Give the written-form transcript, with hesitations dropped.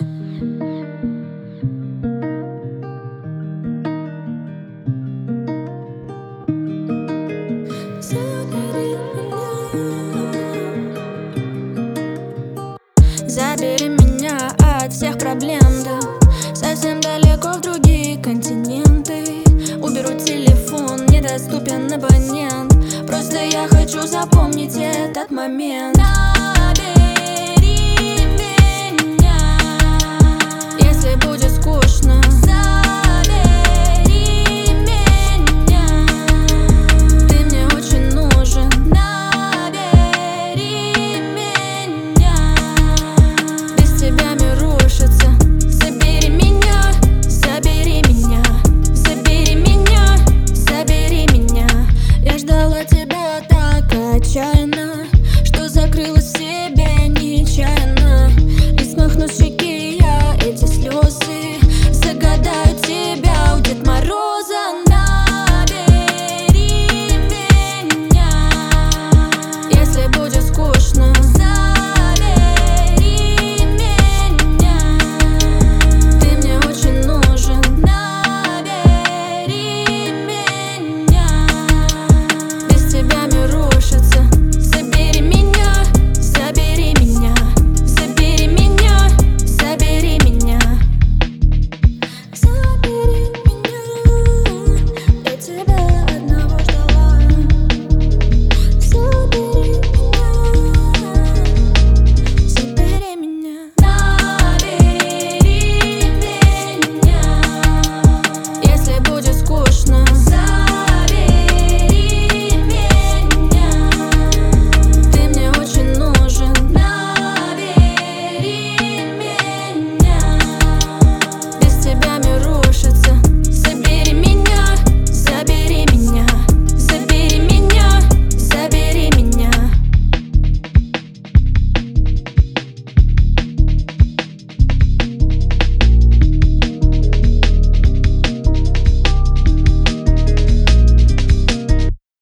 Забери меня от всех проблем, да, совсем далеко в другие континенты. Уберу телефон, недоступен абонент. Просто я хочу запомнить этот момент. Набери меня, если будет скучно. Забери меня, ты мне очень нужен. Набери меня, без тебя мир рушится. Забери меня, забери меня, забери меня, забери меня. Я ждала тебя так отчаянно, что закрылась в себе нечаянно. И смахну с щеки я эти слезы.